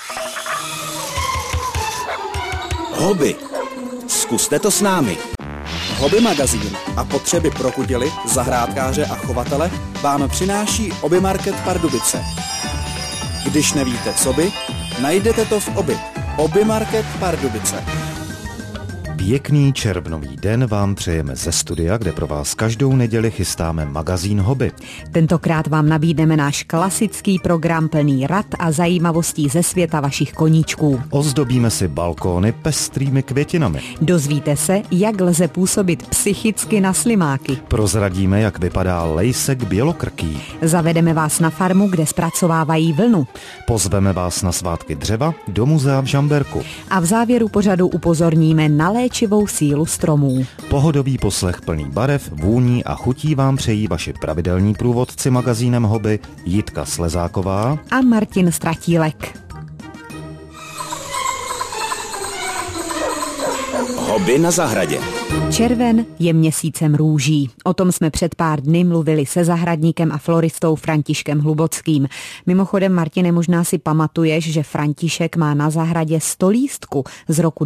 Hobby. Zkuste to s námi. Hobby magazín a potřeby pro kudily, zahrádkáře a chovatele vám přináší Oby Market Pardubice. Když nevíte co by, najdete to v Oby. Oby Market Pardubice. Pěkný červnový den vám přejeme ze studia, kde pro vás každou neděli chystáme magazín Hobby. Tentokrát vám nabídneme náš klasický program plný rad a zajímavostí ze světa vašich koníčků. Ozdobíme si balkóny pestrými květinami. Dozvíte se, jak lze působit psychicky na slimáky. Prozradíme, jak vypadá lejsek bělokrký. Zavedeme vás na farmu, kde zpracovávají vlnu. Pozveme vás na svátky dřeva do muzea v Žamberku. A v závěru pořadu upozorníme na léčivou sílu stromů. Pohodový poslech plný barev, vůní a chutí vám přejí vaši pravidelní průvodci magazínem Hobby Jitka Slezáková a Martin Stratílek. Hobby na zahradě. Červen je měsícem růží. O tom jsme před pár dny mluvili se zahradníkem a floristou Františkem Hlubockým. Mimochodem, Martine, možná si pamatuješ, že František má na zahradě stolístku z roku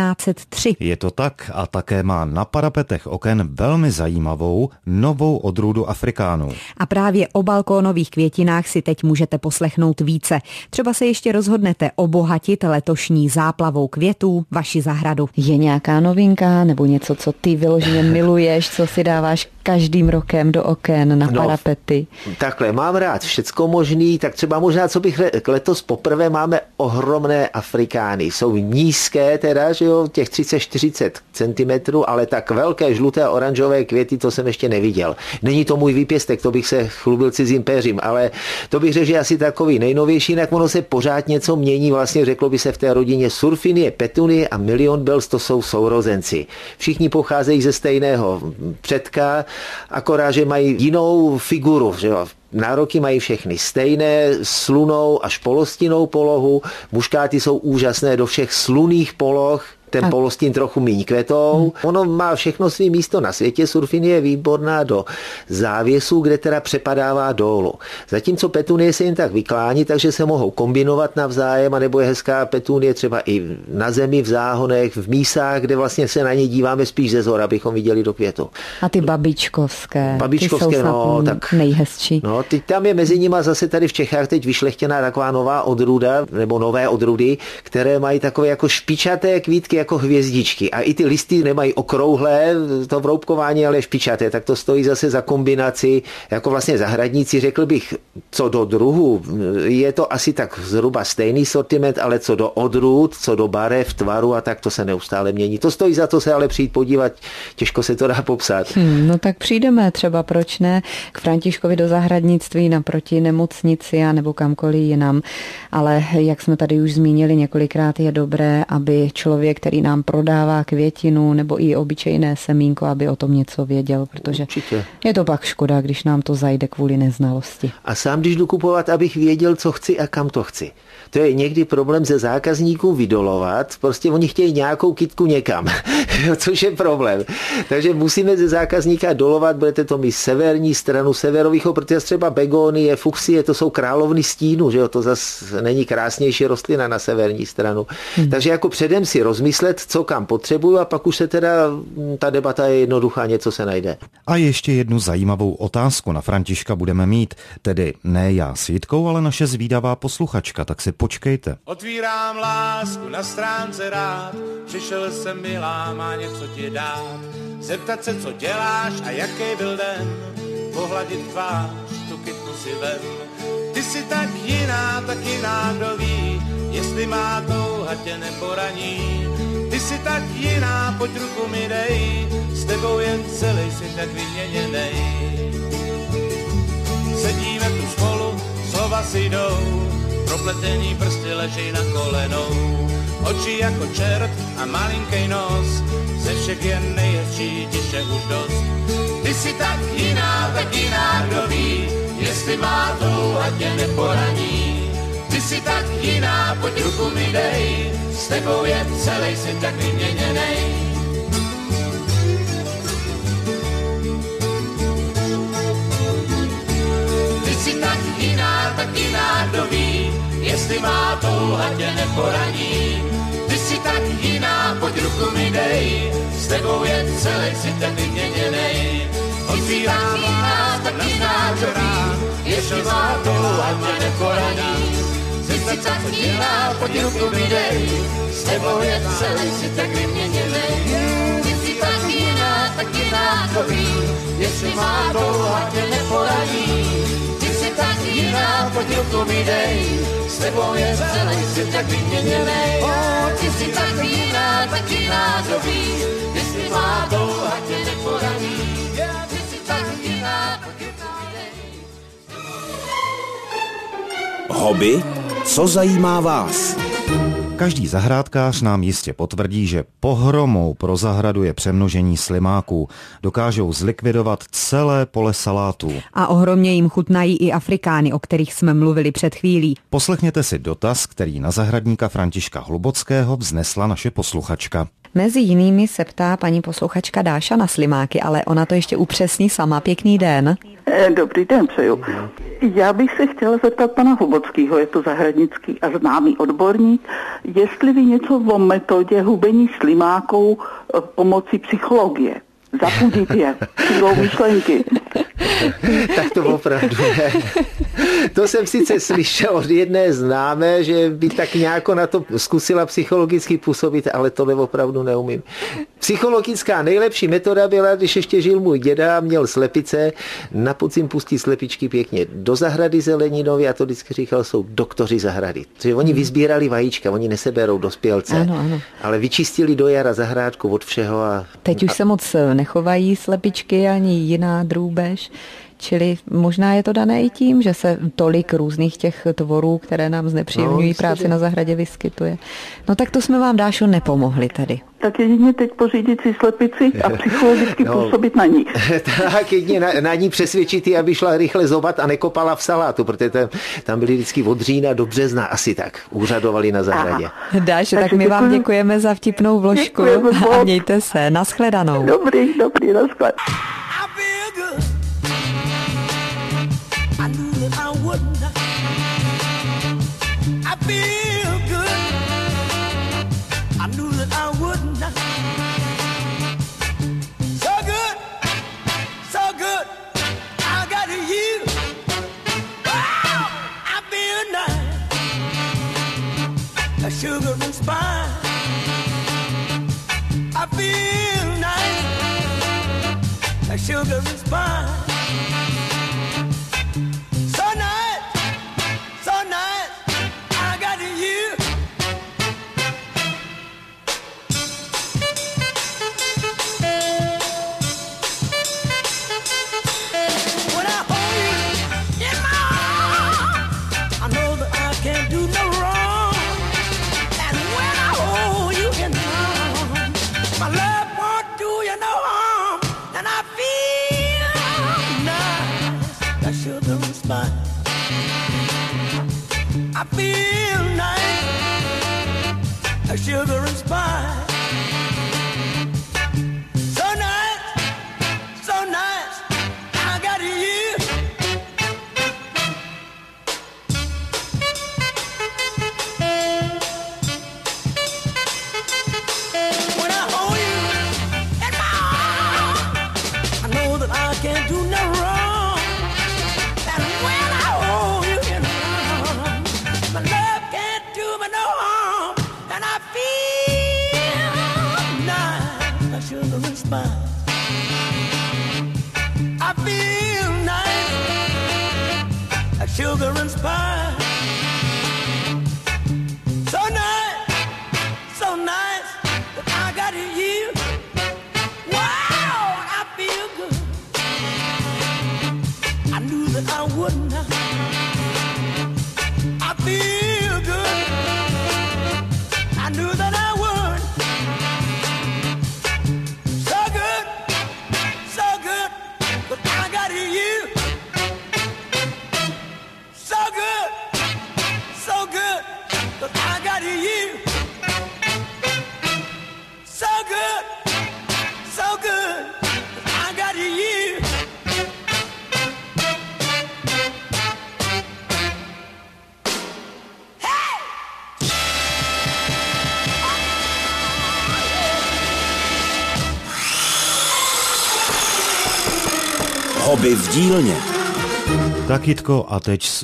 1903. Je to tak a také má na parapetech oken velmi zajímavou novou odrůdu afrikánů. A právě o balkónových květinách si teď můžete poslechnout více. Třeba se ještě rozhodnete obohatit letošní záplavou květů vaši zahradu. Je nějaká novinka nebo něco, co ty vyloženě miluješ, co si dáváš každým rokem do oken na parapety? Takhle, mám rád všecko možný, tak třeba možná, co bych letos poprvé máme ohromné afrikány. Jsou nízké teda, že jo, těch 30-40 cm, ale tak velké žluté a oranžové květy, to jsem ještě neviděl. Není to můj výpěstek, to bych se chlubil cizím péřím, ale to bych řekl, že asi takový nejnovější, jinak ono se pořád něco mění, vlastně řeklo by se v té rodině surfinie, petunie a milion bells, to jsou sourozenci. Všichni pocházejí ze stejného předka, akorát, že mají jinou figuru, že jo. Nároky mají všechny stejné, slunou až polostinnou polohu, muškáty jsou úžasné do všech slunných poloh, ten polostín trochu míň kvetou. Ono má všechno svý místo na světě. Surfinie je výborná do závěsů, kde teda přepadává dolů. Zatímco petunie se jen tak vyklání, takže se mohou kombinovat navzájem, anebo je hezká petunie třeba i na zemi, v záhonech, v mísách, kde vlastně se na ně díváme spíš ze zhora, abychom viděli do květu. A ty babičkovské ty jsou tak nejhezčí. No, teď tam je mezi nimi zase tady v Čechách teď vyšlechtěná taková nová odrůda, nebo nové odrůdy, které mají takové jako špičaté kvítky, jako hvězdičky. A i ty listy nemají okrouhlé, to vroubkování, ale špičaté, tak to stojí zase za kombinaci, jako vlastně zahradníci, řekl bych, co do druhu, je to asi tak zhruba stejný sortiment, ale co do odrůd, co do barev, tvaru a tak to se neustále mění. To stojí za to se ale přijít podívat, těžko se to dá popsat. No tak přijdeme třeba, proč ne, k Františkovi do zahradnictví naproti nemocnici a nebo kamkoliv jinam. Ale jak jsme tady už zmínili několikrát, je dobré, aby člověk, který nám prodává květinu nebo i obyčejné semínko, aby o tom něco věděl, protože určitě je to pak škoda, když nám to zajde kvůli neznalosti. A sám, když jdu kupovat, abych věděl, co chci a kam to chci. To je někdy problém ze zákazníků vydolovat, prostě oni chtějí nějakou kytku někam, což je problém. Takže musíme ze zákazníka dolovat, budete to mít severní stranu, severovýchod, protože třeba begonie, fuchsie, to jsou královny stínu, že jo, to zase není krásnější rostlina na severní stranu. Takže jako předem si rozmyslet, co kam potřebuju a pak už se teda, ta debata je jednoduchá, něco se najde. A ještě jednu zajímavou otázku na Františka budeme mít, tedy ne já s Jitkou, ale naše zvídavá posluchačka, tak si počkejte. Otvírám lásku na stránce rád, přišel jsem milá, má něco ti dát, zeptat se, co děláš a jaký byl den, pohladit tvář, tu kytku si vem. Ty jsi tak jiná, kdo ví, jestli má touha tě neporaní. Ty jsi tak jiná, pojď ruku mi dej, s tebou jen celý si tak vyměněnej. Sedíme tu spolu, slova si jdou, propletení prsty leží na kolenou. Oči jako čert a malinký nos, ze všech jen nejhezčí, tiše už dost. Ty jsi tak jiná, kdo ví, jestli má touha tě neporaní. Ty jsi tak jiná, pojď ruku mi dej, s tebou je celý si tak vyměněnej. Ty jsi tak jiná, kdo ví, jestli jestli má touha tě neporaní. Ty jsi tak jiná, pojď ruku mi dej, s tebou je celý svět vyměněnej. Otvírám vás, tak neznáčová, jestli má touha tě neporaní. Ty jsi tak jiná, pojď ruku mi dej, s tebou je celý svět vyměněnej. Ty jsi tak jiná to vím, jestli má touha tě neporaní. Ty jsi tak jiná, pojď ruku mi dej, s tebou je celý svět tak vyměněnej. Ty jsi tak jiná to vím, jestli má touha tě neporaní. Ty jsi tak jiná, pojď ruku mi dej. Hobby? Co zajímá vás? Každý zahrádkář nám jistě potvrdí, že pohromou pro zahradu je přemnožení slimáků. Dokážou zlikvidovat celé pole salátů. A ohromně jim chutnají i afrikány, o kterých jsme mluvili před chvílí. Poslechněte si dotaz, který na zahradníka Františka Hlubockého vznesla naše posluchačka. Mezi jinými se ptá paní posluchačka Dáša na slimáky, ale ona to ještě upřesní sama. Pěkný den. Dobrý den, přeju. Já bych se chtěla zeptat pana Hlubockého, je to zahradnický a známý odborník, jestli ví něco o metodě hubení slimáků pomocí psychologie. Zapudit je sílou myšlenky. Tak to opravdu ne. To jsem sice slyšel od jedné známé, že by tak nějak na to zkusila psychologicky působit, ale tohle opravdu neumím. Psychologická nejlepší metoda byla, když ještě žil můj děda, měl slepice, na podzim pustí slepičky pěkně do zahrady zeleninovy a to vždycky říkal, jsou doktoři zahrady. Protože oni vyzbírali vajíčka, oni neseberou dospělce, ano. ale vyčistili do jara zahrádku od všeho. Teď už se moc nechovají slepičky ani jiná drůbež. Čili možná je to dané i tím, že se tolik různých těch tvorů, které nám znepříjemňují práci na zahradě, vyskytuje. No tak to jsme vám, Dášo, nepomohli tady. Tak jedině teď pořídit si slepici a psychologicky působit na ní. Tak jedině na ní přesvědčit ji, aby šla rychle zobat a nekopala v salátu, protože tam byli vždycky od října do března, asi tak, úřadovali na zahradě. Dášo, tak my vám děkujeme za vtipnou vložku a mějte se. Nashledanou. Dobrý, nashledanou. I knew that I would not. I feel good. I knew that I would not. So good, so good. I got you. Wow, I feel nice. A sugar and spice. I feel nice. A sugar and spice. I feel nice, like sugar and spice. So nice, so nice, I got you. When I hold you in my arms, I know that I can't do no wrong. And when I hold you in my arms, my love can't do me no harm. And I feel nice, like sugar and spice. I feel nice, like sugar and spice. So nice, so nice, that I got you. Wow, I feel good. I knew that I would not. I feel good. I knew that I would. So good, but I got you. So good, but I got you. So good, but I got you. Hey! Hobby v dílně. Tak Jitko, a teď z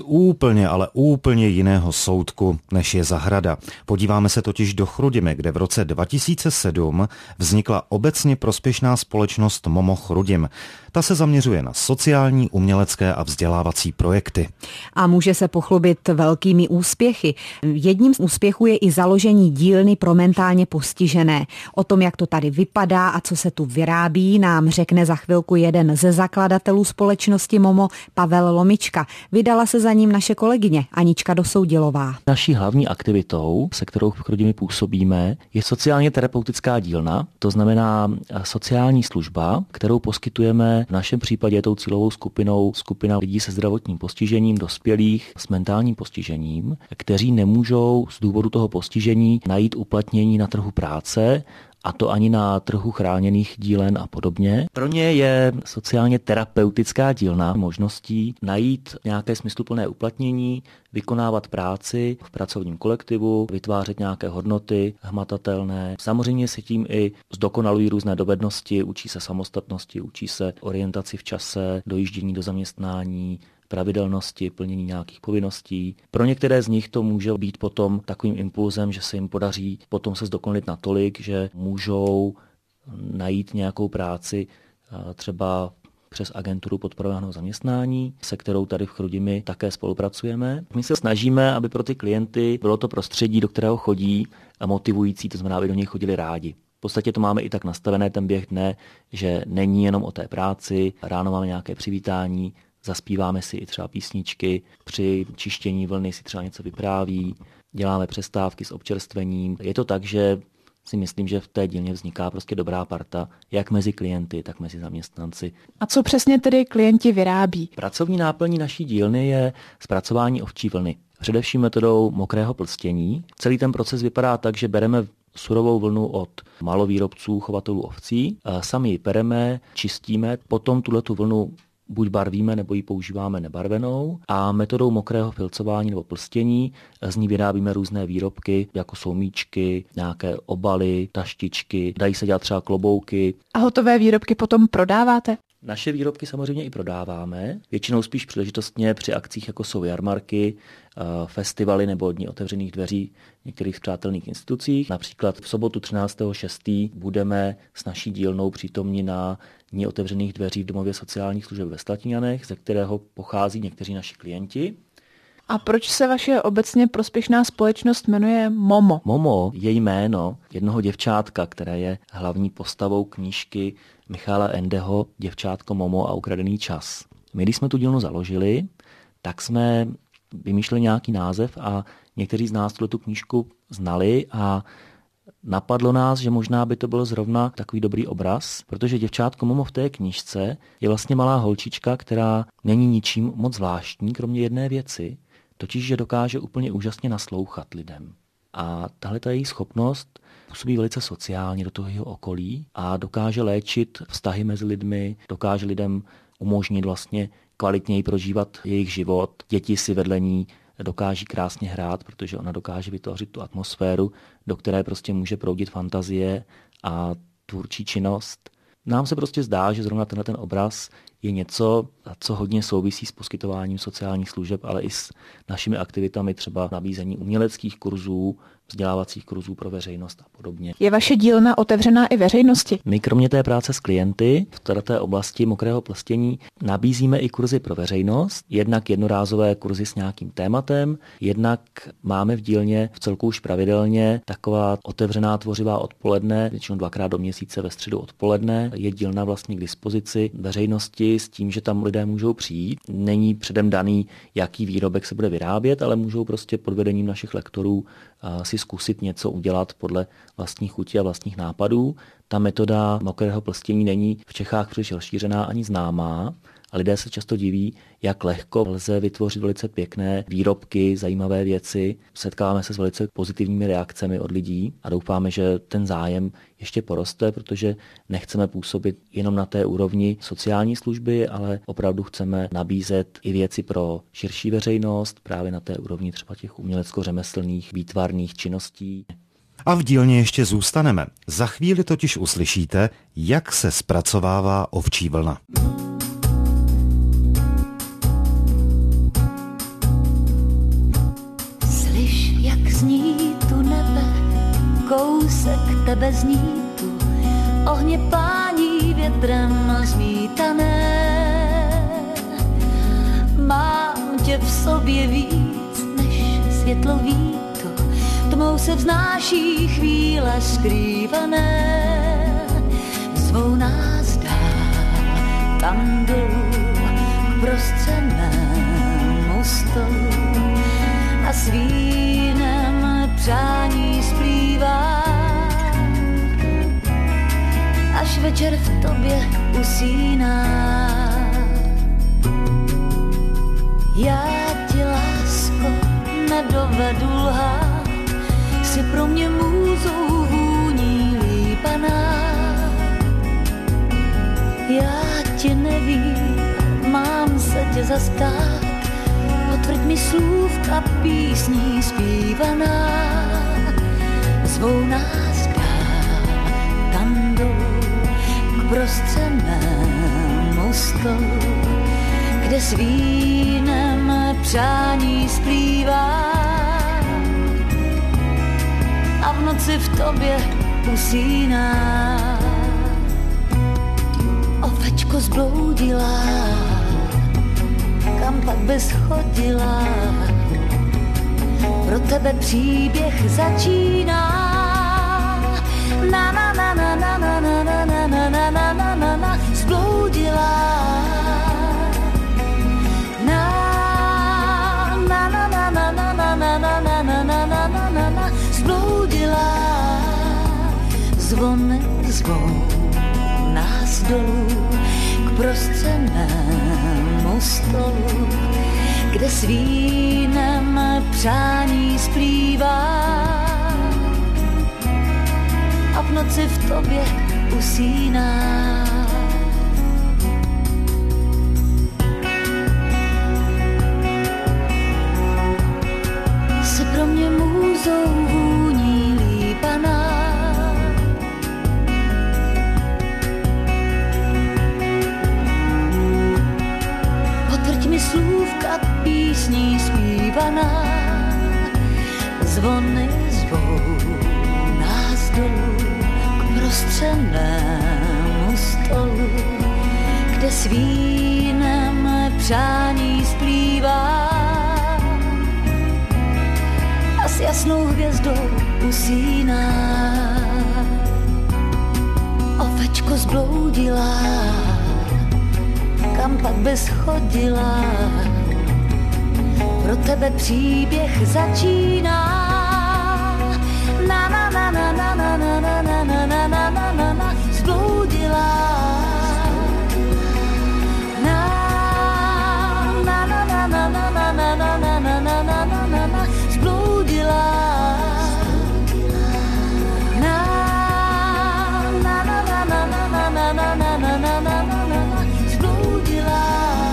úplně jiného soudku, než je zahrada. Podíváme se totiž do Chrudimi, kde v roce 2007 vznikla obecně prospěšná společnost Momo Chrudim. Ta se zaměřuje na sociální, umělecké a vzdělávací projekty. A může se pochlubit velkými úspěchy. Jedním z úspěchů je i založení dílny pro mentálně postižené. O tom, jak to tady vypadá a co se tu vyrábí, nám řekne za chvilku jeden ze zakladatelů společnosti Momo, Pavel Lomička. Vydala se za ním naše kolegyně Anička Dosoudilová. Naší hlavní aktivitou, se kterou v Chrudimi působíme, je sociálně terapeutická dílna, to znamená sociální služba, kterou poskytujeme v našem případě tou cílovou skupinou skupina lidí se zdravotním postižením, dospělých s mentálním postižením, kteří nemůžou z důvodu toho postižení najít uplatnění na trhu práce, a to ani na trhu chráněných dílen a podobně. Pro ně je sociálně terapeutická dílna možností najít nějaké smysluplné uplatnění, vykonávat práci v pracovním kolektivu, vytvářet nějaké hodnoty hmatatelné. Samozřejmě se tím i zdokonalují různé dovednosti, učí se samostatnosti, učí se orientaci v čase, dojíždění do zaměstnání, pravidelnosti, plnění nějakých povinností. Pro některé z nich to může být potom takovým impulzem, že se jim podaří potom se zdokonalit natolik, že můžou najít nějakou práci třeba přes agenturu podporovaného zaměstnání, se kterou tady v Chrudimi také spolupracujeme. My se snažíme, aby pro ty klienty bylo to prostředí, do kterého chodí, motivující, to znamená, aby do něj chodili rádi. V podstatě to máme i tak nastavené ten běh dne, že není jenom o té práci, ráno máme nějaké přivítání, zaspíváme si i třeba písničky, při čištění vlny si třeba něco vypráví, děláme přestávky s občerstvením. Je to tak, že si myslím, že v té dílně vzniká prostě dobrá parta, jak mezi klienty, tak mezi zaměstnanci. A co přesně tedy klienti vyrábí? Pracovní náplní naší dílny je zpracování ovčí vlny. Především metodou mokrého plstění. Celý ten proces vypadá tak, že bereme surovou vlnu od malovýrobců, chovatelů ovcí, sami ji pereme, čistíme, potom tuhletu vlnu buď barvíme, nebo ji používáme nebarvenou a metodou mokrého filcování nebo plstění z ní vyrábíme různé výrobky, jako jsou míčky, nějaké obaly, taštičky, dají se dělat třeba klobouky. A hotové výrobky potom prodáváte? Naše výrobky samozřejmě i prodáváme, většinou spíš příležitostně při akcích, jako jsou jarmarky, festivaly nebo dní otevřených dveří v některých spřátelných institucích. Například v sobotu 13.6. budeme s naší dílnou přítomni na dní otevřených dveří v domově sociálních služeb ve Slatinanech, ze kterého pochází někteří naši klienti. A proč se vaše obecně prospěšná společnost jmenuje Momo? Momo je jméno jednoho děvčátka, které je hlavní postavou knížky Michala Endeho Děvčátko Momo a ukradený čas. My, když jsme tu dílnu založili, tak jsme vymýšleli nějaký název a někteří z nás tu knížku znali a napadlo nás, že možná by to byl zrovna takový dobrý obraz, protože děvčátko Momo v té knížce je vlastně malá holčička, která není ničím moc zvláštní, kromě jedné věci, totiž, že dokáže úplně úžasně naslouchat lidem. A tahle její schopnost působí velice sociálně do toho jeho okolí a dokáže léčit vztahy mezi lidmi, dokáže lidem umožnit vlastně kvalitněji prožívat jejich život. Děti si vedle ní dokáží krásně hrát, protože ona dokáže vytvořit tu atmosféru, do které prostě může proudit fantazie a tvůrčí činnost. Nám se prostě zdá, že zrovna tenhle ten obraz je něco, co hodně souvisí s poskytováním sociálních služeb, ale i s našimi aktivitami, třeba nabízení uměleckých kurzů, vzdělávacích kurzů pro veřejnost a podobně. Je vaše dílna otevřená i veřejnosti? My kromě té práce s klienty v této oblasti mokrého plstění nabízíme i kurzy pro veřejnost, jednak jednorázové kurzy s nějakým tématem, jednak máme v dílně v celku už pravidelně taková otevřená tvořivá odpoledne, většinou 2krát do měsíce ve středu odpoledne. Je dílna vlastně k dispozici veřejnosti s tím, že tam lidé můžou přijít. Není předem daný, jaký výrobek se bude vyrábět, ale můžou prostě pod vedením našich lektorů si zkusit něco udělat podle vlastních chutí a vlastních nápadů. Ta metoda mokrého plstění není v Čechách příliš rozšířená ani známá a lidé se často diví, jak lehko lze vytvořit velice pěkné výrobky, zajímavé věci. Setkáváme se s velice pozitivními reakcemi od lidí a doufáme, že ten zájem ještě poroste, protože nechceme působit jenom na té úrovni sociální služby, ale opravdu chceme nabízet i věci pro širší veřejnost, právě na té úrovni třeba těch umělecko-řemeslných, výtvarných činností. A v dílně ještě zůstaneme. Za chvíli totiž uslyšíte, jak se zpracovává ovčí vlna. kousek tebe znítu, ohně pání větrem zmítané. Mám tě v sobě víc než světlo víto, tmou se vznáší chvíle skrývané. Zvou nás dál tam dolů k prostřenému stolu a s vínem přání splývá, až večer v tobě usíná. Já ti, lásko, nedovedu lhát, jsi pro mě můzou vůní lípaná. Já ti nevím, mám se tě zastát, potvrď mi slůvka písní zpívaná. Zvou nás dál tam dolů k prostřenému stolu, kde s vínem přání splývá a v noci v tobě usíná. Ovečko zbloudila, kam pak bys chodila, pro tebe příběh začíná. Na na na na na na na na na na na na na na na zbloudila. Na na na na na na na na na na na na na na na zbloudila. Zvony zvou nás dolů k prostřenému stolu, kde s vínem přání splývá a v noci v tobě usíná. Jsi pro mě můzou vůní lípaná. Potvrď mi slůvka písní zpívaná. Zvony zvou nás dolů k prostřenému stolu, kde s vínem přání splývá a s jasnou hvězdou usíná. Ovečko zbloudila, kam pak bys chodila, pro tebe příběh začíná. Na na na na na na na na na na na na na na na zbloudila. Na na na na na na na na na na na na na na na zbloudila. Na na na na na na na na na na na na na na zbloudila.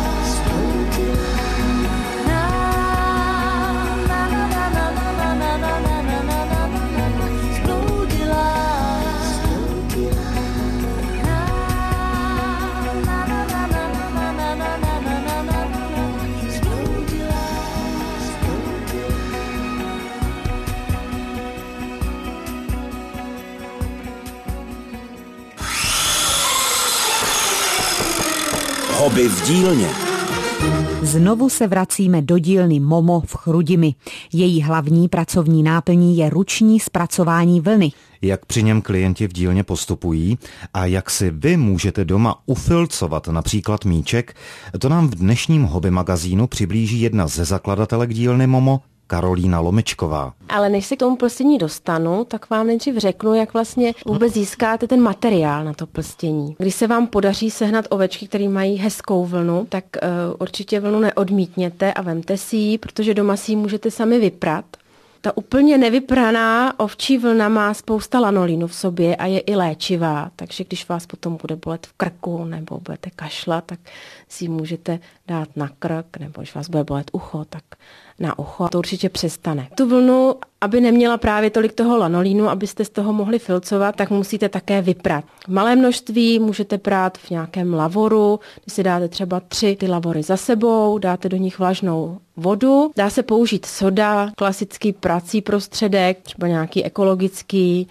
Hobby v dílně. Znovu se vracíme do dílny Momo v Chrudimi. Její hlavní pracovní náplní je ruční zpracování vlny. Jak při něm klienti v dílně postupují a jak si vy můžete doma ufilcovat například míček, to nám v dnešním hobby magazínu přiblíží jedna ze zakladatelek dílny Momo, Karolína Lomečková. Ale než se k tomu plstění dostanu, tak vám nejdřív řeknu, jak vlastně vůbec získáte ten materiál na to plstění. Když se vám podaří sehnat ovečky, které mají hezkou vlnu, tak určitě vlnu neodmítněte a vemte si ji, protože doma si ji můžete sami vyprat. Ta úplně nevypraná ovčí vlna má spousta lanolínu v sobě a je i léčivá, takže když vás potom bude bolet v krku nebo budete kašlat, tak si ji můžete dát na krk, nebo když vás bude bolet ucho, tak na ucho. To určitě přestane. Tu vlnu, aby neměla právě tolik toho lanolínu, abyste z toho mohli filcovat, tak musíte také vyprat. V malé množství můžete prát v nějakém lavoru, když si dáte třeba 3 ty lavory za sebou, dáte do nich vlažnou vodu. Dá se použít soda, klasický prací prostředek, třeba nějaký ekologický,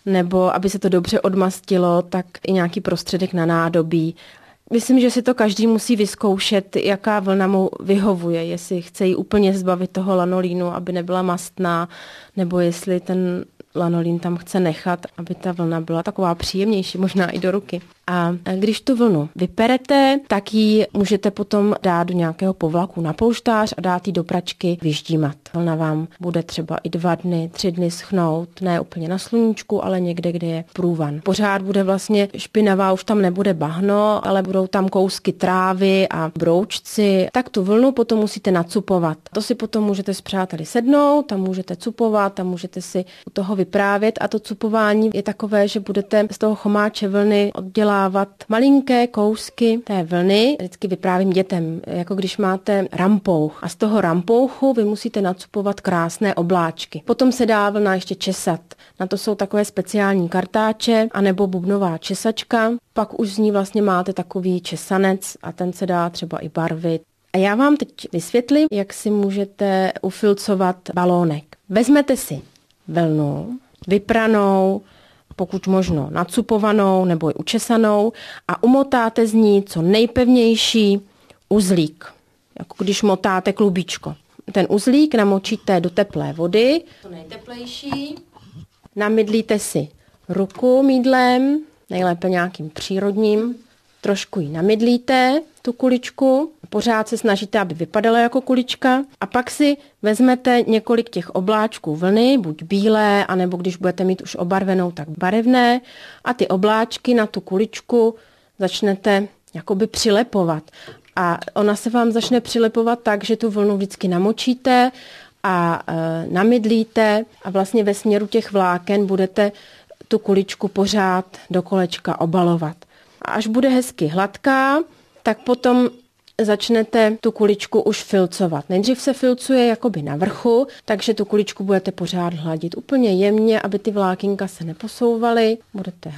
nebo aby se to dobře odmastilo, tak i nějaký prostředek na nádobí. Myslím, že si to každý musí vyzkoušet, jaká vlna mu vyhovuje, jestli chce jí úplně zbavit toho lanolínu, aby nebyla mastná, nebo jestli ten lanolín tam chce nechat, aby ta vlna byla taková příjemnější, možná i do ruky. A když tu vlnu vyperete, tak ji můžete potom dát do nějakého povlaku na polštář a dát ji do pračky vyždímat. Vlna vám bude třeba i 2 dny, 3 dny schnout, ne úplně na sluníčku, ale někde, kde je průvan. Pořád bude vlastně špinavá, už tam nebude bahno, ale budou tam kousky trávy a broučci. Tak tu vlnu potom musíte nacupovat. To si potom můžete s přáteli sednout, tam můžete cupovat, tam můžete si u toho vyprávět a to cupování je takové, že budete z toho chomáče vlny oddělat malinké kousky té vlny. Vždycky vyprávím dětem, jako když máte rampouch a z toho rampouchu vy musíte nacupovat krásné obláčky. Potom se dá vlna ještě česat. Na to jsou takové speciální kartáče anebo bubnová česačka. Pak už z ní vlastně máte takový česanec a ten se dá třeba i barvit. A já vám teď vysvětlím, jak si můžete ufilcovat balónek. Vezmete si vlnu, vypranou, pokud možno nacupovanou nebo i učesanou a umotáte z ní co nejpevnější uzlík, jako když motáte klubíčko. Ten uzlík namočíte do teplé vody, to nejteplejší, namydlíte si ruku mýdlem, nejlépe nějakým přírodním, trošku ji namydlíte, tu kuličku, pořád se snažíte, aby vypadala jako kulička a pak si vezmete několik těch obláčků vlny, buď bílé, anebo když budete mít už obarvenou, tak barevné a ty obláčky na tu kuličku začnete jakoby přilepovat. A ona se vám začne přilepovat tak, že tu vlnu vždycky namočíte a namydlíte a vlastně ve směru těch vláken budete tu kuličku pořád do kolečka obalovat. A až bude hezky hladká, tak potom začnete tu kuličku už filcovat. Nejdřív se filcuje jakoby na vrchu, takže tu kuličku budete pořád hladit úplně jemně, aby ty vlákínka se neposouvaly. Budete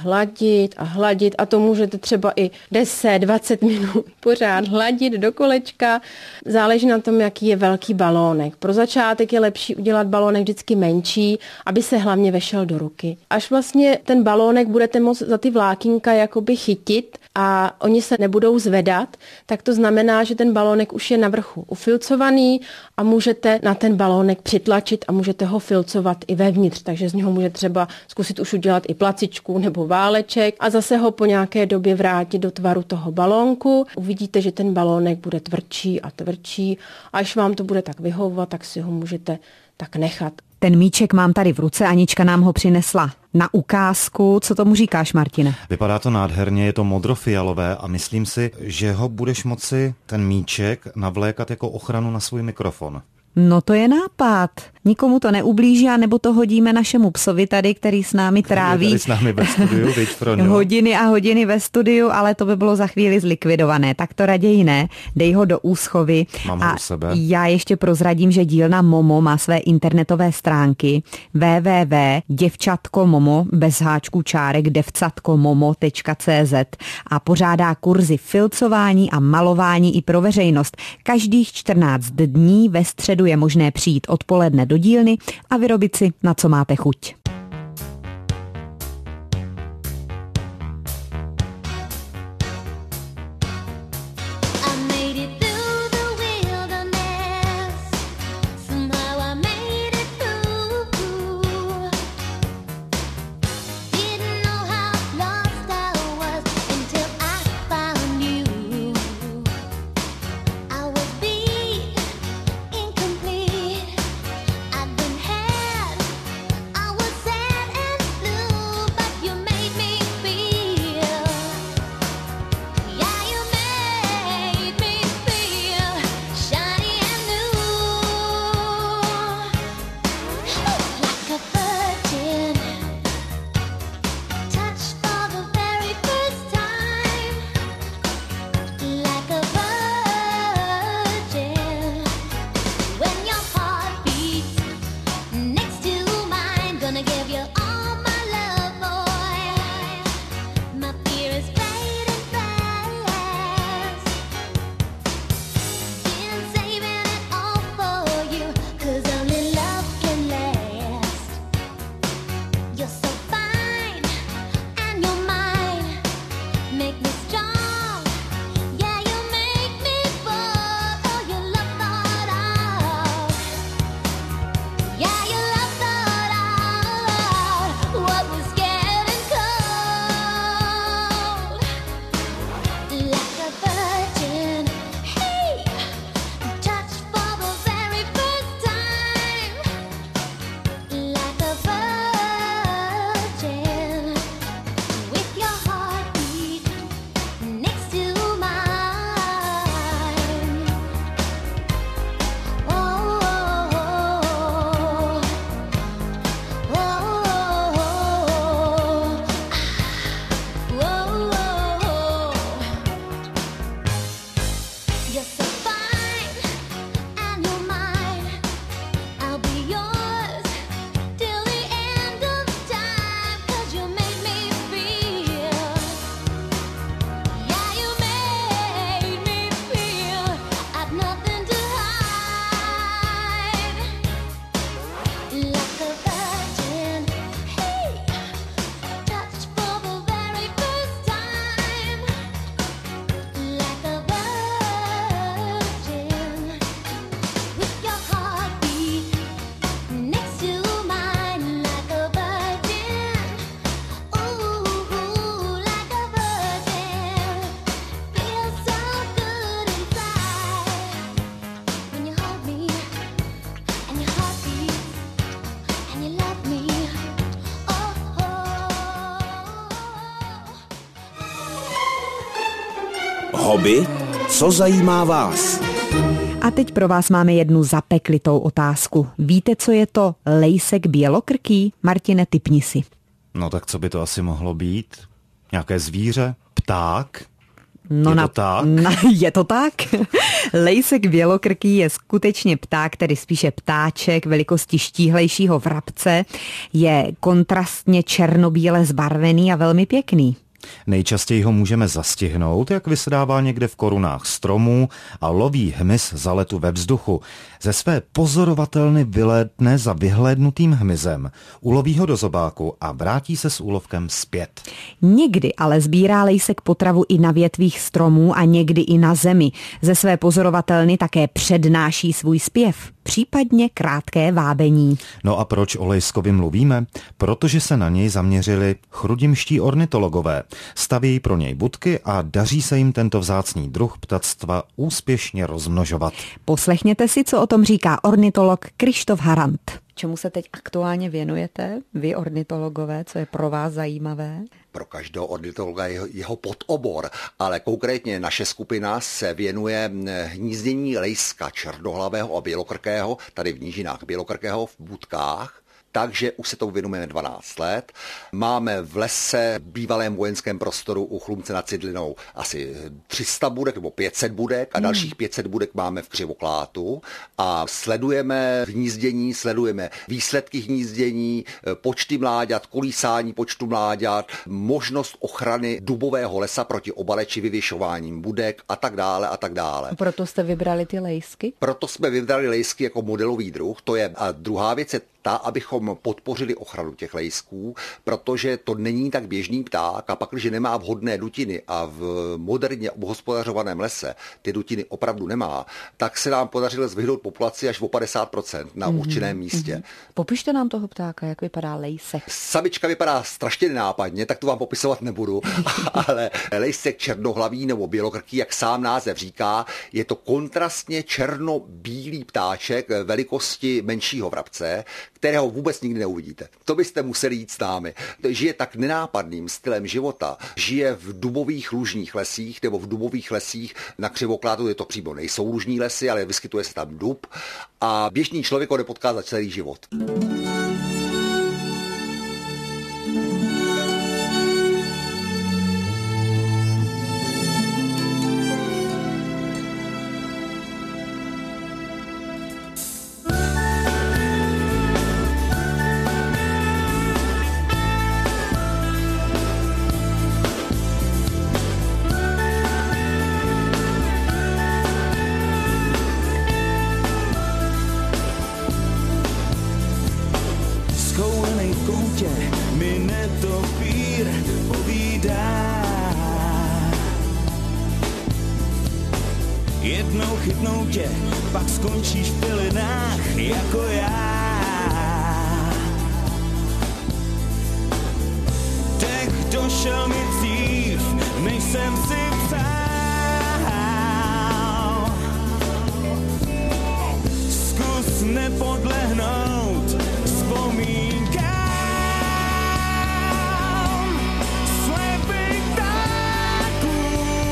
hladit a to můžete třeba i 10-20 minut pořád hladit do kolečka. Záleží na tom, jaký je velký balónek. Pro začátek je lepší udělat balónek vždycky menší, aby se hlavně vešel do ruky. Až vlastně ten balónek budete moct za ty vlákínka jakoby chytit a oni se nebudou zvedat, tak to znamená, že ten balónek už je na vrchu ufilcovaný a můžete na ten balónek přitlačit a můžete ho filcovat i vevnitř, takže z něho můžete třeba zkusit už udělat i placičku nebo váleček a zase ho po nějaké době vrátit do tvaru toho balónku. Uvidíte, že ten balónek bude tvrdší a tvrdší a až vám to bude tak vyhovovat, tak si ho můžete tak nechat. Ten míček mám tady v ruce, Anička nám ho přinesla na ukázku. Co tomu říkáš, Martine? Vypadá to nádherně, je to modrofialové a myslím si, že ho budeš moci, ten míček, navlékat jako ochranu na svůj mikrofon. No to je nápad. Nikomu to neublíží, a nebo to hodíme našemu psovi tady, který s námi tráví tady s námi ve studiu, hodiny a hodiny ve studiu, ale to by bylo za chvíli zlikvidované. Tak to raději ne. Dej ho do úschovy. Mám ho u sebe. Já ještě prozradím, že dílna Momo má své internetové stránky www.devcatkomomo devcatkomomo.cz a pořádá kurzy filcování a malování i pro veřejnost. Každých 14 dní ve středu je možné přijít odpoledne do dílny a vyrobit si, na co máte chuť. I was Hobby? Co zajímá vás? A teď pro vás máme jednu zapeklitou otázku. Víte, co je to lejsek bělokrký? Martine, tipni si. No tak co by to asi mohlo být? Nějaké zvíře? Pták? No je to tak? Lejsek bělokrký je skutečně pták, tedy spíše ptáček velikosti štíhlejšího vrabce. Je kontrastně černobíle zbarvený a velmi pěkný. Nejčastěji ho můžeme zastihnout, jak vysedává někde v korunách stromů a loví hmyz za letu ve vzduchu. Ze své pozorovatelny vylétne za vyhlédnutým hmyzem, uloví ho do zobáku a vrátí se s úlovkem zpět. Někdy ale sbírá lejsek potravu i na větvích stromů a někdy i na zemi. Ze své pozorovatelny také přednáší svůj zpěv, případně krátké vábení. No a proč o lejskovi mluvíme? Protože se na něj zaměřili chrudimští ornitologové. Staví pro něj budky a daří se jim tento vzácný druh ptactva úspěšně rozmnožovat. Poslechněte si, co o tom říká ornitolog Krištof Harant. Čemu se teď aktuálně věnujete, vy ornitologové, co je pro vás zajímavé? Pro každého ornitologa je jeho podobor, ale konkrétně naše skupina se věnuje hnízdění lejska černohlavého a bělokrkého, tady v nížinách bělokrkého v budkách. Takže už se tomu věnujeme 12 let. Máme v lese, v bývalém vojenském prostoru u Chlumce nad Cidlinou asi 300 budek nebo 500 budek a dalších 500 budek máme v Křivoklátu a sledujeme hnízdění, sledujeme výsledky hnízdění, počty mláďat, kolísání počtu mláďat, možnost ochrany dubového lesa proti obaleči vyvěšováním budek a tak dále a tak dále. Proto jste vybrali ty lejsky? Proto jsme vybrali lejsky jako modelový druh, to je a druhá věc je ta, abychom podpořili ochranu těch lejsků, protože to není tak běžný pták a pak, když nemá vhodné dutiny a v moderně obhospodařovaném lese ty dutiny opravdu nemá, tak se nám podařilo zvyhnout populaci až o 50% na určeném místě. Popište nám toho ptáka, jak vypadá lejsek. Samička vypadá strašně nenápadně, tak to vám popisovat nebudu, ale lejsek černohlavý nebo bělokrký, jak sám název říká, je to kontrastně černobílý ptáček velikosti menšího vrabce, kterého vůbec nikdy neuvidíte. To byste museli jít s námi. Žije tak nenápadným stylem života. Žije v dubových lužních lesích nebo v dubových lesích. Na Křivoklátu je to přímo nejsou lužní lesy, ale vyskytuje se tam dub a běžný člověk ho nepotká za celý život. Jednou chytnou tě, pak skončíš v pilinách jako já. Dech došel mi dřív, než jsem si přál. Zkus nepodlehnout vzpomínkám. Slepých ptáků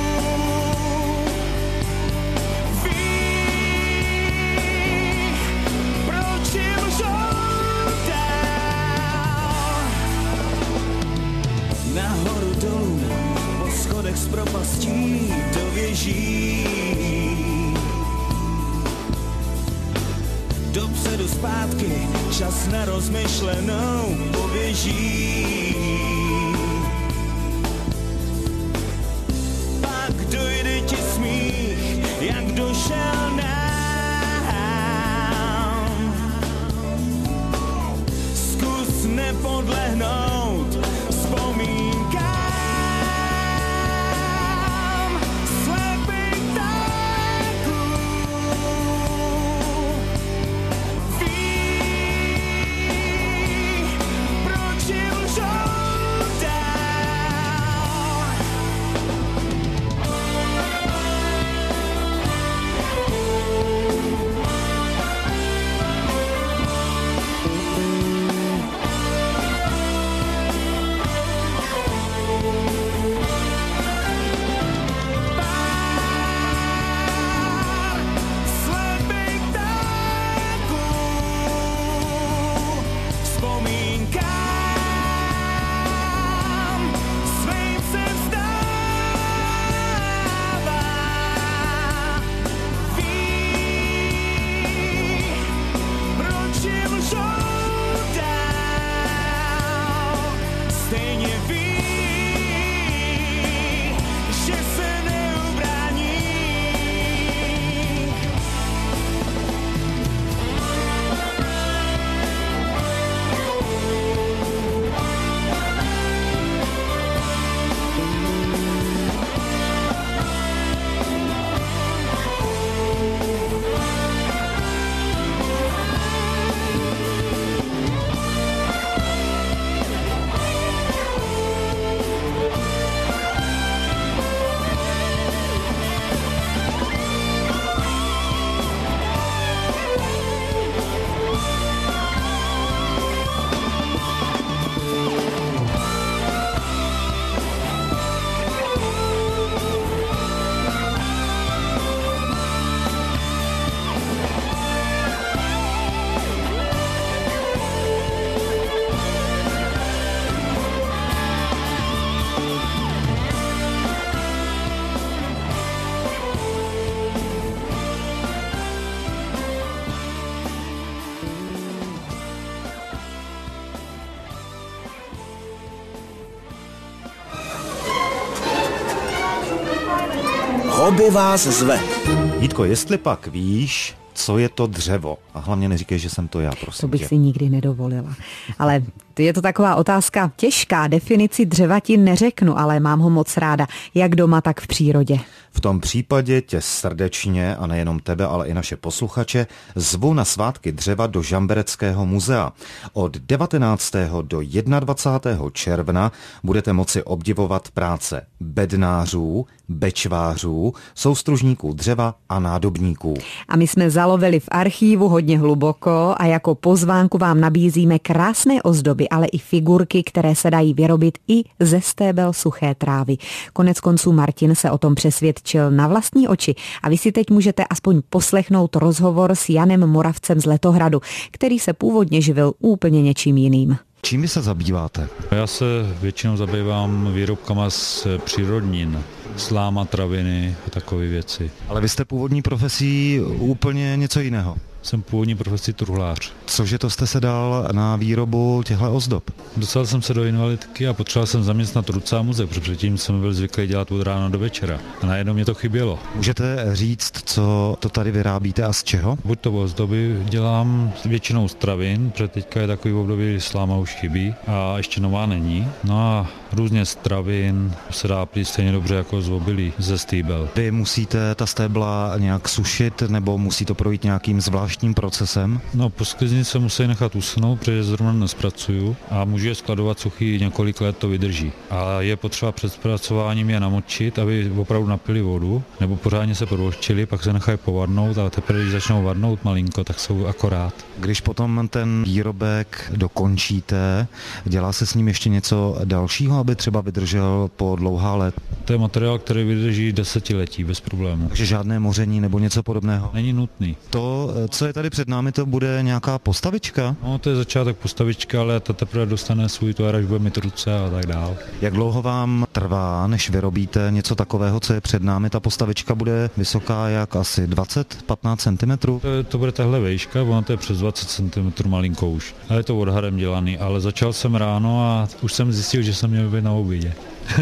nahoru dolů, po schodech z propastí do věží. Dopředu zpátky, čas na rozmyšlenou poběží. Pak dojde ti smích, jak došel nám. Zkus nepodlehnout vzpomínkám slepých ptáků. Ví, proč jim lžou dál. Hobby vás zve. Jitko, jestli pak víš, co je to dřevo? A hlavně neříkej, že jsem to já, prosím. To bych si nikdy nedovolila. Ale je to taková otázka těžká. Definici dřeva ti neřeknu, ale mám ho moc ráda. Jak doma, tak v přírodě. V tom případě tě srdečně, a nejenom tebe, ale i naše posluchače, zvu na svátky dřeva do Žambereckého muzea. Od 19. do 21. června budete moci obdivovat práce bednářů, bečvářů, soustružníků dřeva a nádobníků. A my jsme zalovili v archívu hodně hluboko a jako pozvánku vám nabízíme krásné ozdoby, ale i figurky, které se dají vyrobit i ze stébel suché trávy. Koneckonců Martin se o tom přesvědčil na vlastní oči a vy si teď můžete aspoň poslechnout rozhovor s Janem Moravcem z Letohradu, který se původně živil úplně něčím jiným. Čím vy se zabýváte? Já se většinou zabývám výrobkama z přírodnin, sláma, traviny a takové věci. Ale vy jste původní profesí úplně něco jiného. Jsem původní profesí truhlář. Cože to jste se dal na výrobu těchto ozdob? Dostal jsem se do invalidky a potřeboval jsem zaměstnat ruce a mozek, protože předtím jsem byl zvyklý dělat od rána do večera. A najednou mě to chybělo. Můžete říct, co to tady vyrábíte a z čeho? Buď to ozdoby dělám většinou z travin, protože teďka je takový období, kdy sláma už chybí a ještě nová není. No a různě z travin se dá plít stejně dobře jako z obilí, ze stýbel. Vy musíte ta stébla nějak sušit nebo musí to projít nějakým zvláštním procesem? No, po sklizni se musí nechat uschnout, protože zrovna nespracuju a můžu je skladovat suchý, několik let to vydrží. A je potřeba před zpracováním je namočit, aby opravdu napili vodu, nebo pořádně se provoščili, pak se nechají povadnout a teprve, když začnou vadnout malinko, tak jsou akorát. Když potom ten výrobek dokončíte, dělá se s ním ještě něco dalšího, aby třeba vydržel po dlouhá let? To je materiál, který vydrží desetiletí bez problému. Takže žádné moření nebo něco podobného? Není nutný. To, co je tady před námi, to bude nějaká postavička? No, to je začátek postavička, ale ta teprve dostane svůj tvar, až bude mít ruce a tak dál. Jak dlouho vám trvá, než vyrobíte něco takového, co je před námi? Ta postavička bude vysoká jak asi 20-15 cm? To bude tahle vejška, ono to je přes 20 cm malinko už. A je to odhadem dělaný, ale začal jsem ráno a už jsem zjistil, že jsem měl být na obědě.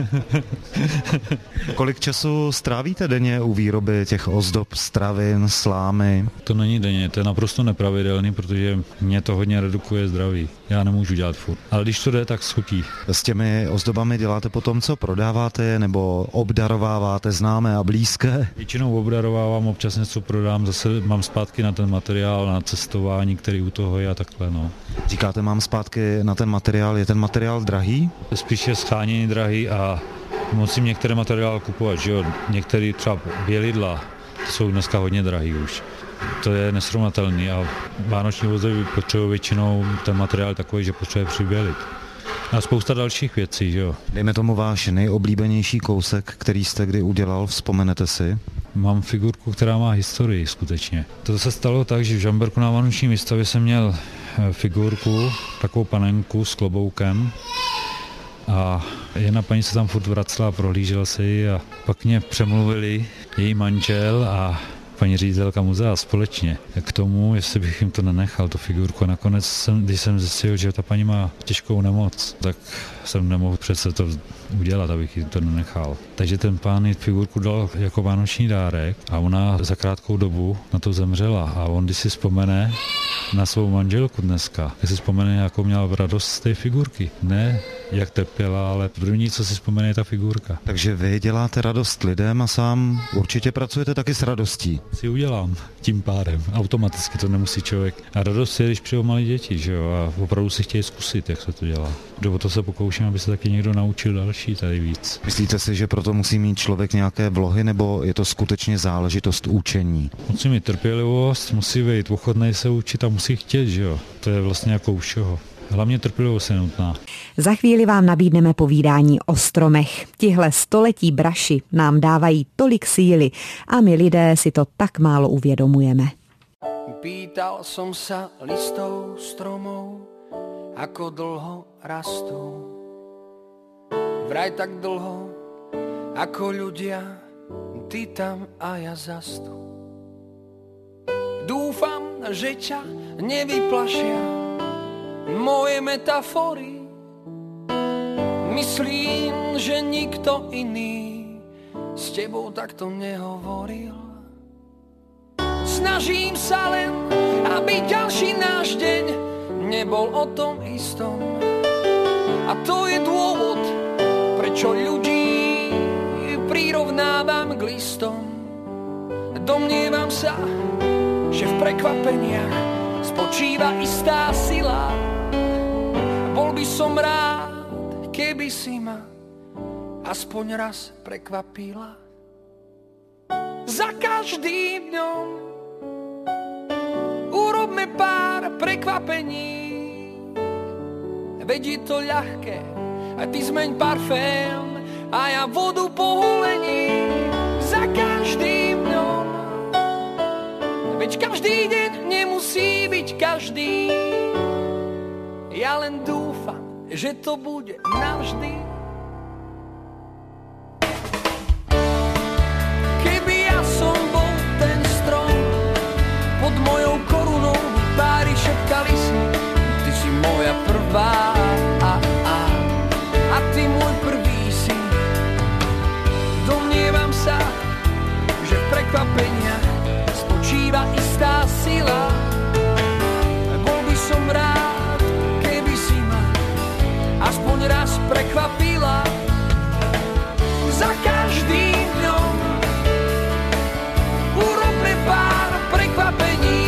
Kolik času strávíte denně u výroby těch ozdob, stravin, slámy? To není denně, to je naprosto nepravidelný, protože mě to hodně redukuje zdraví. Já nemůžu dělat furt. Ale když to jde, tak schutí. S těmi ozdobami děláte potom co? Prodáváte je nebo obdarováváte známé a blízké? Většinou obdarovávám, občas něco prodám, zase mám zpátky na ten materiál, na cestování, který u toho je a takhle. No. Říkáte, mám zpátky na ten materiál, je ten materiál drahý? Spíš je scháněný drahý a musím některé materiály kupovat, že jo? Některé třeba bělidla, to jsou dneska hodně drahý už. To je nesrovnatelný a vánoční ozdoby potřebují většinou ten materiál takový, že potřebuje přibělit. A spousta dalších věcí, že jo. Dejme tomu váš nejoblíbenější kousek, který jste kdy udělal, vzpomenete si? Mám figurku, která má historii skutečně. To se stalo tak, že v Žamberku na vánoční výstavě jsem měl figurku, takovou panenku s kloboukem a jedna paní se tam furt vracela a prohlížela se ji a pak mě přemluvili její manžel a paní ředitelka muzea společně k tomu, jestli bych jim to nenechal, tu figurku. A nakonec, když jsem zjistil, že ta paní má těžkou nemoc, tak jsem nemohl přece to udělat, abych jí to nenechal. Takže ten pán jí figurku dal jako vánoční dárek a ona za krátkou dobu na to zemřela. A on, když si vzpomene na svou manželku dneska, když si vzpomene, jakou měla radost z té figurky. Ne jak trpěla, ale první, co si vzpomene, je ta figurka. Takže vy děláte radost lidem a sám určitě pracujete taky s radostí. Si udělám tím pádem. Automaticky to nemusí člověk. A radost je, když přijdou malí děti, že jo, a opravdu si chtějí zkusit, jak se to dělá. Do toho se pokouším, aby se taky někdo naučil další tady víc. Myslíte si, že proto musí mít člověk nějaké vlohy, nebo je to skutečně záležitost učení? Musí mít trpělivost, musí být ochotný se učit a musí chtět, že jo. To je vlastně jako u všeho. Hlavně trpělivost je nutná. Za chvíli vám nabídneme povídání o stromech. Tihle století braši nám dávají tolik síly a my lidé si to tak málo uvědomujeme. Pýtal som sa listov stromov, ako dlho rastú. Vraj tak dlho, ako ľudia, ty tam a ja zas tu. Dúfam, že ťa nevyplašia moje metafory. Myslím, že nikto iný s tebou takto nehovoril. Snažím sa len, aby ďalší náš deň nebol o tom istom. A to je dôvod, prečo ľudí prirovnávam k listom. Domnievam sa, že v prekvapeniach spočíva istá sila. Bol by som rád, keby si ma aspoň raz prekvapila. Za každým dňom urobme pár prekvapení. Veď je to ľahké, a ty zmeň parfém a ja vodu po holení. Za každým dňom, veď každý deň nemusí byť každý. Ja len dúfam, že to bude navždy. Keby ja som bol ten strom, pod mojou korunou pári šepkali si, ty si moja prvá a ty môj prvý si. Domnievam sa, že v prekvapeniach spočíva istá sila. Bol by som rád, keby si ma aspoň raz prekvapila. Za každým dňom urobme pár prekvapení.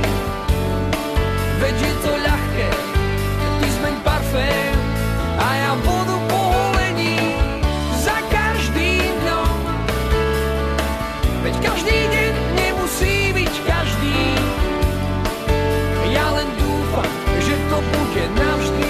Veď je to ľahké, ty zmeň parfém a ja vodu po holení. Za každým dňom, veď každý deň nemusí byť každý. Ja len dúfam, že to bude navždy.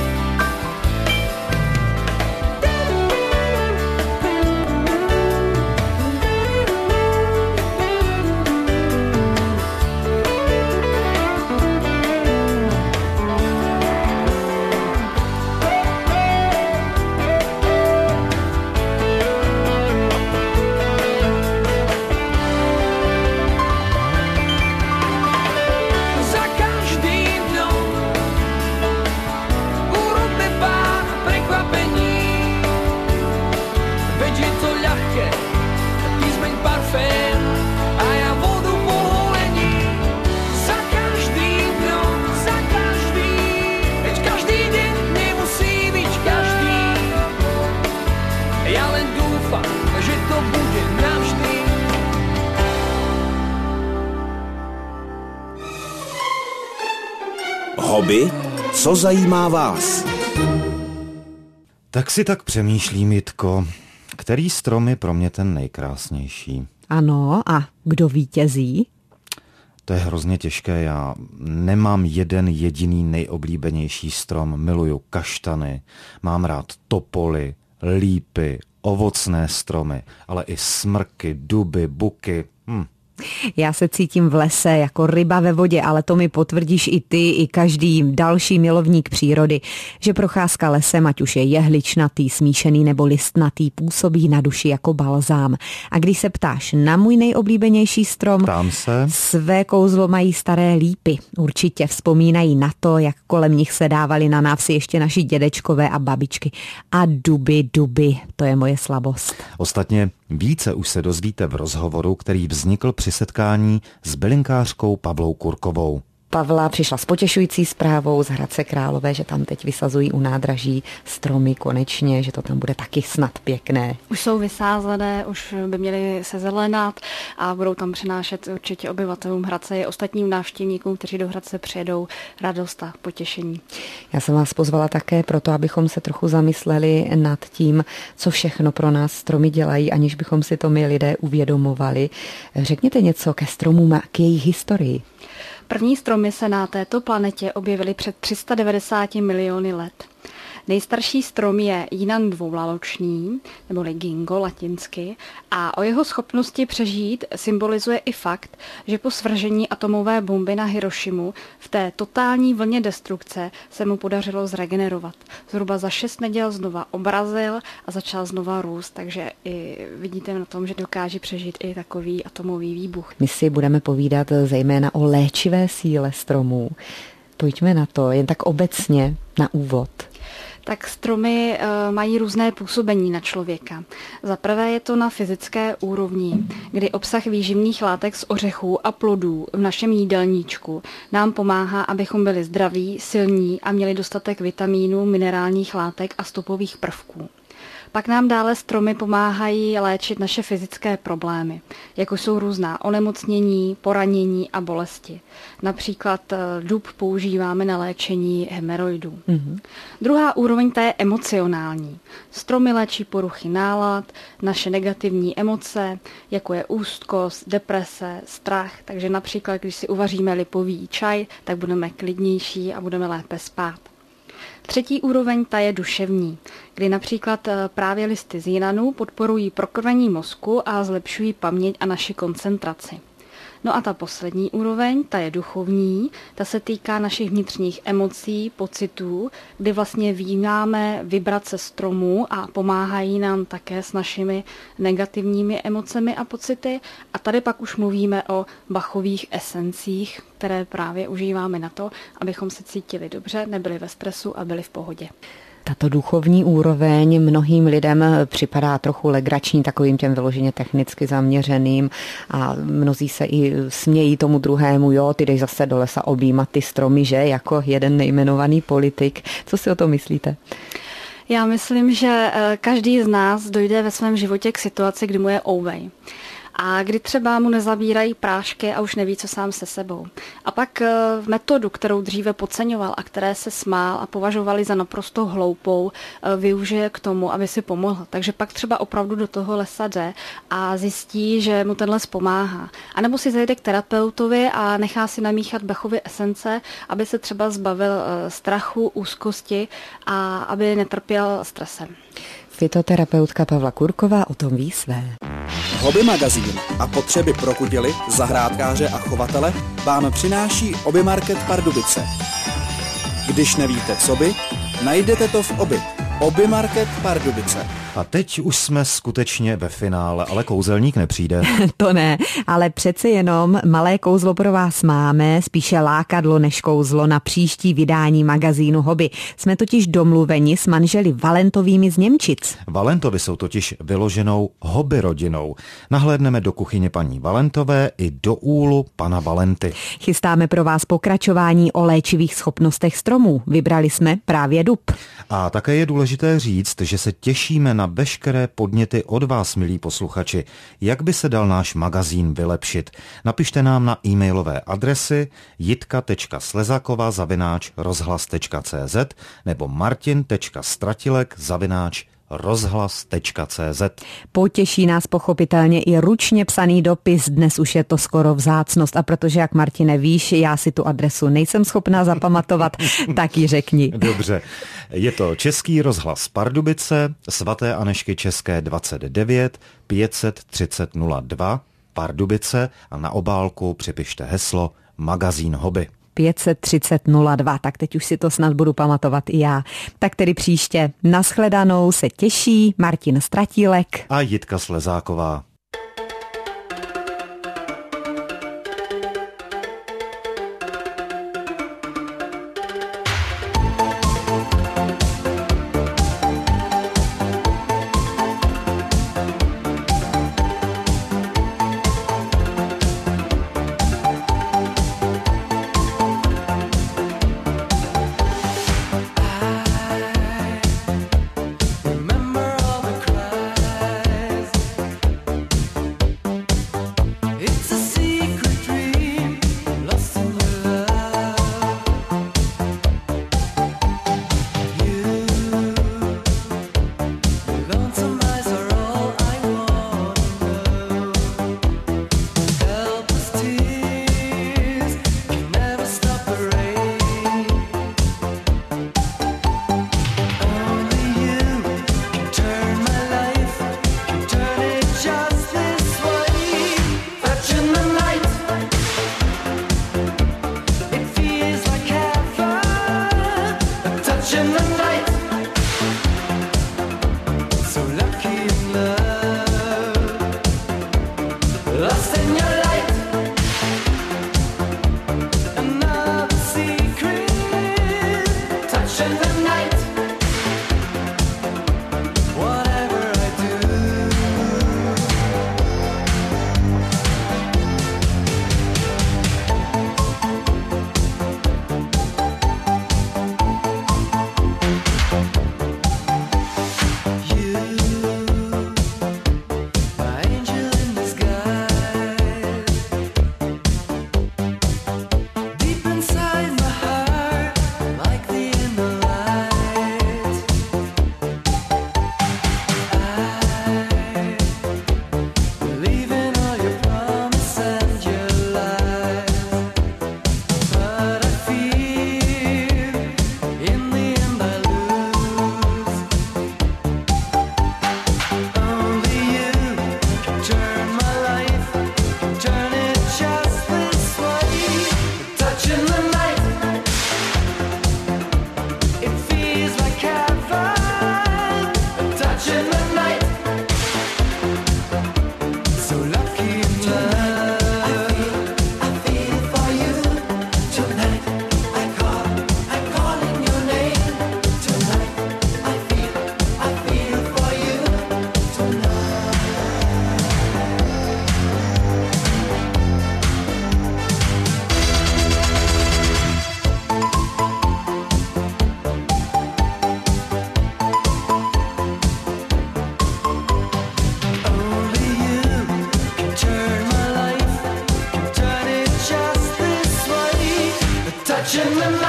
Hobby? Co zajímá vás? Tak si tak přemýšlím, Jitko, který strom je pro mě ten nejkrásnější? Ano, a kdo vítězí? To je hrozně těžké, já nemám jeden jediný nejoblíbenější strom, miluju kaštany, mám rád topoly, lípy, ovocné stromy, ale i smrky, duby, buky. Já se cítím v lese jako ryba ve vodě, ale to mi potvrdíš i ty, i každý další milovník přírody, že procházka lesem, ať už je jehličnatý, smíšený nebo listnatý, působí na duši jako balzám. A když se ptáš na můj nejoblíbenější strom, své kouzlo mají staré lípy. Určitě vzpomínají na to, jak kolem nich se dávali na návsi ještě naši dědečkové a babičky. A duby, to je moje slabost. Ostatně více už se dozvíte v rozhovoru, který vznikl při setkání s bylinkářkou Pavlou Kurkovou. Pavla přišla s potěšující zprávou z Hradce Králové, že tam teď vysazují u nádraží stromy konečně, že to tam bude taky snad pěkné. Už jsou vysázené, už by měly se zelenat a budou tam přinášet určitě obyvatelům Hradce i ostatním návštěvníkům, kteří do Hradce přijedou, radost a potěšení. Já jsem vás pozvala také proto, abychom se trochu zamysleli nad tím, co všechno pro nás stromy dělají, aniž bychom si to my lidé uvědomovali. Řekněte něco ke stromům a k jejich historii. První stromy se na této planetě objevily před 390 miliony let. Nejstarší strom je Jinan dvoulaločný, neboli Gingo latinsky, a o jeho schopnosti přežít symbolizuje i fakt, že po svržení atomové bomby na Hirošimu v té totální vlně destrukce se mu podařilo zregenerovat. Zhruba za 6 neděl znova obrazil a začal znova růst, takže i vidíte na tom, že dokáže přežít i takový atomový výbuch. My si budeme povídat zejména o léčivé síle stromů. Pojďme na to, jen tak obecně na úvod. Tak stromy mají různé působení na člověka. Za prvé je to na fyzické úrovni, kdy obsah výživných látek z ořechů a plodů v našem jídelníčku nám pomáhá, abychom byli zdraví, silní a měli dostatek vitamínů, minerálních látek a stopových prvků. Pak nám dále stromy pomáhají léčit naše fyzické problémy, jako jsou různá onemocnění, poranění a bolesti. Například dub používáme na léčení hemeroidů. Druhá úroveň ta je emocionální. Stromy léčí poruchy nálad, naše negativní emoce, jako je úzkost, deprese, strach. Takže například, když si uvaříme lipový čaj, tak budeme klidnější a budeme lépe spát. Třetí úroveň ta je duševní, kdy například právě listy z jinanu podporují prokrvení mozku a zlepšují paměť a naši koncentraci. No a ta poslední úroveň, ta je duchovní, ta se týká našich vnitřních emocí, pocitů, kdy vlastně vnímáme vibrace stromů a pomáhají nám také s našimi negativními emocemi a pocity. A tady pak už mluvíme o Bachových esencích, které právě užíváme na to, abychom se cítili dobře, nebyli ve stresu a byli v pohodě. Tato duchovní úroveň mnohým lidem připadá trochu legrační, takovým těm vyloženě technicky zaměřeným a mnozí se i smějí tomu druhému, jo, ty jdeš zase do lesa objímat ty stromy, že, jako jeden nejmenovaný politik. Co si o to myslíte? Já myslím, že každý z nás dojde ve svém životě k situaci, kdy mu je ouvej. A kdy třeba mu nezabírají prášky a už neví, co sám se sebou. A pak metodu, kterou dříve podceňoval a které se smál a považovali za naprosto hloupou, využije k tomu, aby si pomohl. Takže pak třeba opravdu do toho lesa jde a zjistí, že mu ten les pomáhá. A nebo si zajde k terapeutovi a nechá si namíchat Bachovy esence, aby se třeba zbavil strachu, úzkosti a aby netrpěl stresem. Fytoterapeutka Pavla Kurková o tom ví své. Hobby magazín a potřeby pro kudily, zahrádkáře a chovatele vám přináší Obymarket Pardubice. Když nevíte, co by, najdete to v Oby. Obymarket Pardubice. A teď už jsme skutečně ve finále, ale kouzelník nepřijde. To ne, ale přece jenom malé kouzlo pro vás máme, spíše lákadlo než kouzlo na příští vydání magazínu Hobby. Jsme totiž domluveni s manželi Valentovými z Němčic. Valentovi jsou totiž vyloženou hobby rodinou. Nahlédneme do kuchyně paní Valentové i do úlu pana Valenty. Chystáme pro vás pokračování o léčivých schopnostech stromů. Vybrali jsme právě dub. A také je důležité říct, že se těšíme na veškeré podněty od vás, milí posluchači. Jak by se dal náš magazín vylepšit? Napište nám na e-mailové adresy jitka.slezakova@rozhlas.cz nebo martin.stratilek@rozhlas.cz. Potěší nás pochopitelně i ručně psaný dopis, dnes už je to skoro vzácnost a protože, jak Martine víš, já si tu adresu nejsem schopná zapamatovat, tak ji řekni. Dobře, je to Český rozhlas Pardubice, svaté Anežky České 29 530 02 Pardubice a na obálku připište heslo Magazín Hobby. 530 02, tak teď už si to snad budu pamatovat i já. Tak tedy příště nashledanou se těší Martin Stratílek a Jitka Slezáková.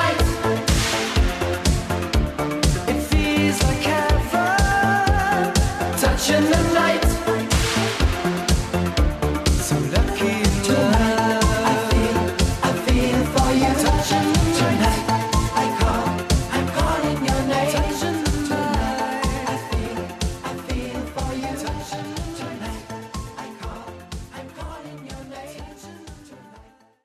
night. It feels like heaven, touching the night. So lucky tonight. I feel for you, touching